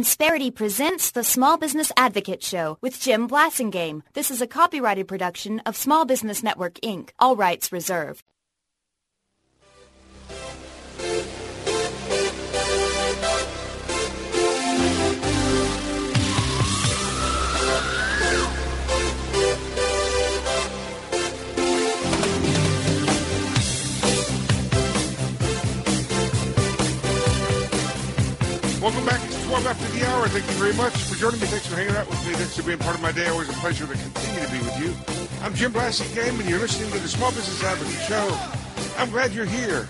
Insperity presents the Small Business Advocate Show with Jim Blasingame. This is a copyrighted production of Small Business Network, Inc., all rights reserved. Welcome back. It's 12 after the hour. Thank you very much for joining me. Thanks for hanging out with me. Thanks for being part of my day. Always a pleasure to continue to be with you. I'm Jim Blasingame, and you're listening to the Small Business Advocate Show. I'm glad you're here.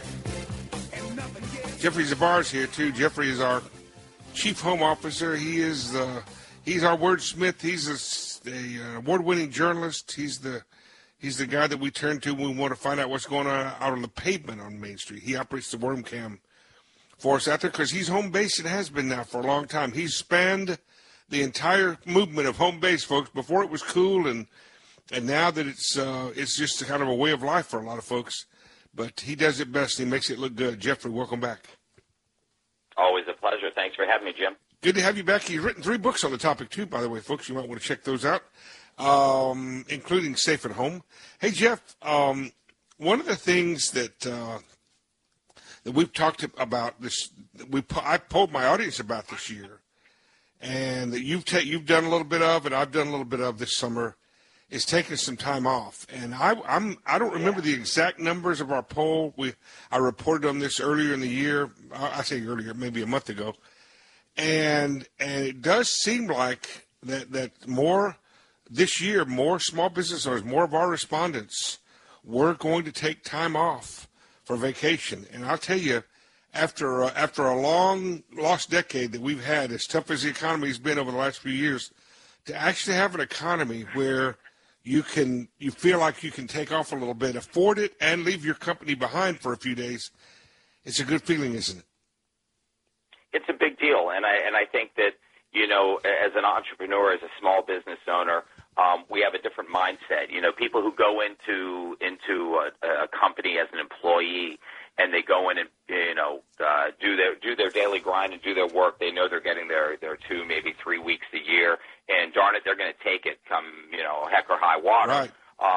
Jeffrey Zabar's here, too. Jeffrey is our chief home officer. He's our wordsmith. He's an award-winning journalist. He's the guy that we turn to when we want to find out what's going on out on the pavement on Main Street. He operates the worm cam for us out there because he's home base and has been now for a long time. He's spanned the entire movement of home base, folks. Before it was cool, and now that it's just a kind of a way of life for a lot of folks. But he does it best. He makes it look good. Jeffrey, welcome back. Always a pleasure. Thanks for having me, Jim. Good to have you back. You've written 3 books on the topic, too, by the way, folks. You might want to check those out, including Safe at Home. Hey, Jeff, one of the things that we've talked about this, I polled my audience about this year, and that you've done a little bit of, and I've done a little bit of this summer, is taking some time off. And I don't remember the exact numbers of our poll. I reported on this earlier in the year. I say earlier, maybe a month ago, and it does seem like that more this year, more small business owners, more of our respondents were going to take time off for vacation. And I'll tell you, after a long lost decade that we've had, as tough as the economy has been over the last few years, to actually have an economy where you feel like you can take off a little bit, afford it, and leave your company behind for a few days, it's a good feeling, isn't it? It's a big deal, and I think that, you know, as an entrepreneur, as a small business owner, we have a different mindset. You know, people who go into a company as an employee and they go in and, you know, do their daily grind and do their work. They know they're getting their 2, maybe 3 weeks a year, and darn it, they're going to take it come, you know, heck or high water. Right.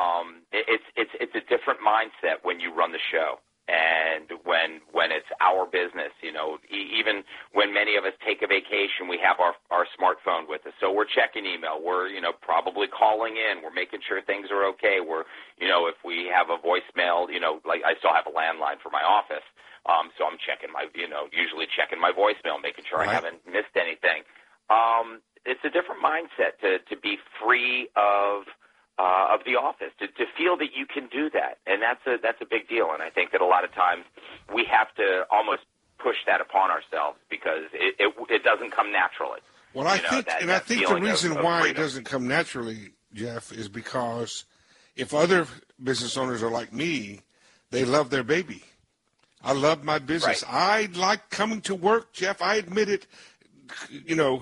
It's a different mindset when you run the show. And when it's our business, you know, even when many of us take a vacation, we have our smartphone with us. So we're checking email. We're, you know, probably calling in. We're making sure things are okay. We're, you know, if we have a voicemail, you know, like I still have a landline for my office. So I'm checking usually checking my voicemail, making sure I haven't missed anything. It's a different mindset to be free of the office, to feel that you can do that, and that's a big deal. And I think that a lot of times we have to almost push that upon ourselves because it doesn't come naturally. Well, I think the reason why it doesn't come naturally, Jeff, is because if other business owners are like me, they love their baby. I love my business. Right. I like coming to work, Jeff. I admit it. You know,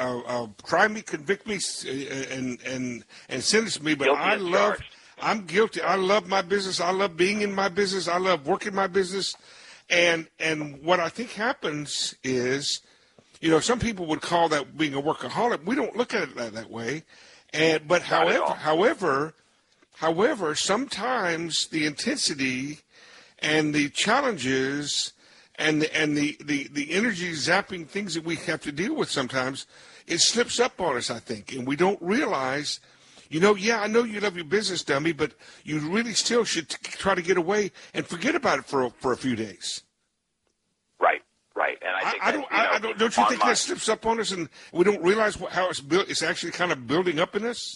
try me, convict me, and sentence me. But I'm guilty. I love my business. I love being in my business. I love working my business. And what I think happens is, you know, some people would call that being a workaholic. We don't look at it that way. But however, sometimes the intensity and the challenges and the energy zapping things that we have to deal with sometimes, it slips up on us, I think, and we don't realize, you know, yeah, I know you love your business, dummy, but you really still should try to get away and forget about it for a few days. Right. And I think don't you think that slips up on us and we don't realize how it's built? It's actually kind of building up in us.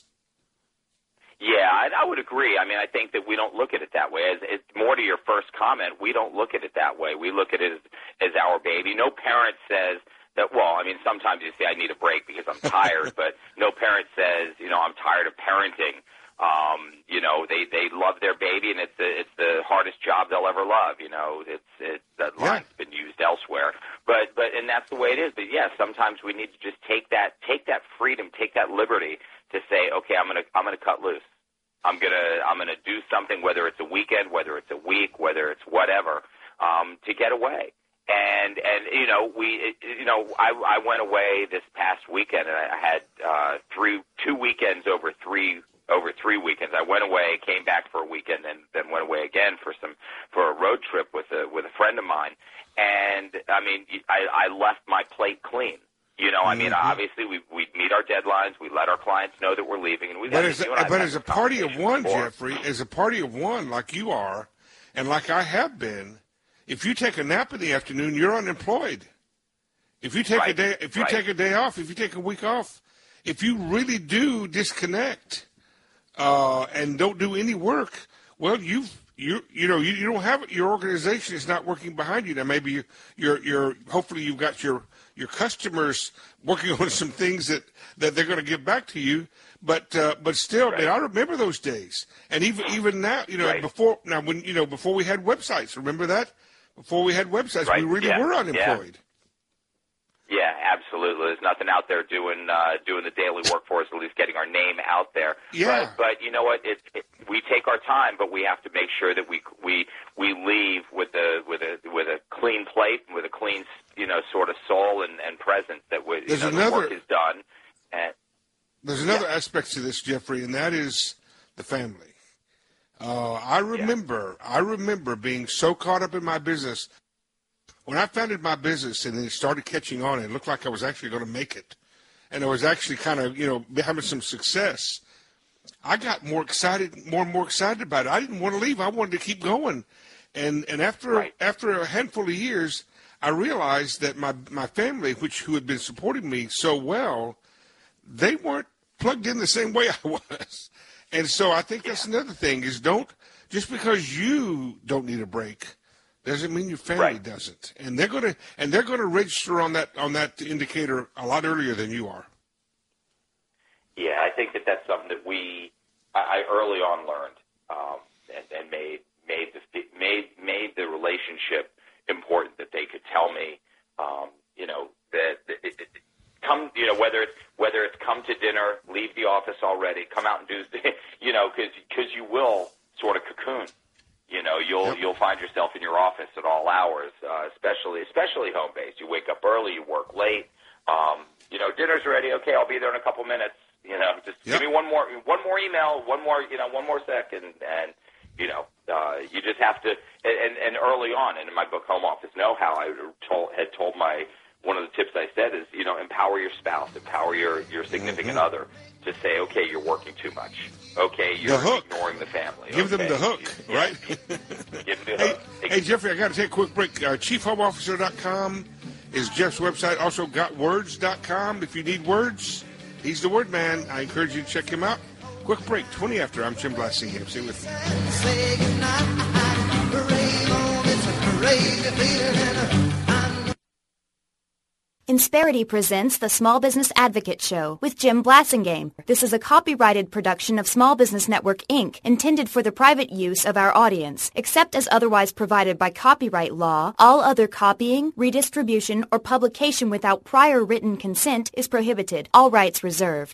Yeah, I would agree. I mean, I think that we don't look at it that way. As more to your first comment, we don't look at it that way. We look at it as our baby. No parent says that, well, I mean, sometimes you say I need a break because I'm tired, but no parent says, you know, I'm tired of parenting. You know, they love their baby, and it's the hardest job they'll ever love. You know, that line's been used elsewhere, but and that's the way it is. But yeah, sometimes we need to just take that freedom, take that liberty to say, okay, I'm gonna cut loose. I'm gonna do something, whether it's a weekend, whether it's a week, whether it's whatever, to get away. And I went away this past weekend, and I had 2 weekends over three weekends. I went away, came back for a weekend, and then went away again for a road trip with a friend of mine. And I mean, I left my plate clean. I mean, obviously we meet our deadlines. We let our clients know that we're leaving, and But as a party of one, Jeffrey, as a party of one, like you are, and like I have been, if you take a nap in the afternoon, you're unemployed. If you take a day, take a day off, if you take a week off, if you really do disconnect and don't do any work, well, you don't have your organization is not working behind you. Now maybe you're hopefully you've got your customers working on some things that they're going to give back to you. But still, man, I remember those days. And even now, before we had websites, remember that? Before we had websites, we really were unemployed. Yeah, absolutely. There's nothing out there doing the daily work for us, at least getting our name out there. Yeah. But you know what? We take our time, but we have to make sure that we leave with a clean plate, with a clean sort of soul and presence that the work is done. There's another aspect to this, Jeffrey, and that is the family. I remember being so caught up in my business. When I founded my business and it started catching on, it looked like I was actually going to make it. And I was actually kind of, having some success. I got more and more excited about it. I didn't want to leave. I wanted to keep going. And after a handful of years, I realized that my family, who had been supporting me so well, they weren't plugged in the same way I was. And so I think that's another thing is just because you don't need a break doesn't mean your family doesn't. And they're gonna register on that indicator a lot earlier than you are. Yeah, I think that's something that I early on learned and made the relationship important, that they could tell me whether it's come to dinner, leave the office already, come out and do because you will sort of cocoon. You'll find yourself in your office at all hours, especially home based. You wake up early, you work late. Dinner's ready. Okay, I'll be there in a couple minutes. Give me one more email, one more second, and you just have to. And early on, and in my book Home Office Know-How, I had told one of the tips I said is empower your spouse, empower your significant other to say, okay, you're working too much. Okay, you're ignoring the family. Give them the hook, right? Give them the hook. Hey, Jeffrey, I got to take a quick break. ChiefHomeOfficer.com is Jeff's website. Also, GotWords.com. If you need words, he's the word man. I encourage you to check him out. Quick break, 20 after. I'm Jim Blassingham. Stay with me. Insperity presents the Small Business Advocate Show with Jim Blasingame. This is a copyrighted production of Small Business Network, Inc., intended for the private use of our audience. Except as otherwise provided by copyright law, all other copying, redistribution, or publication without prior written consent is prohibited. All rights reserved.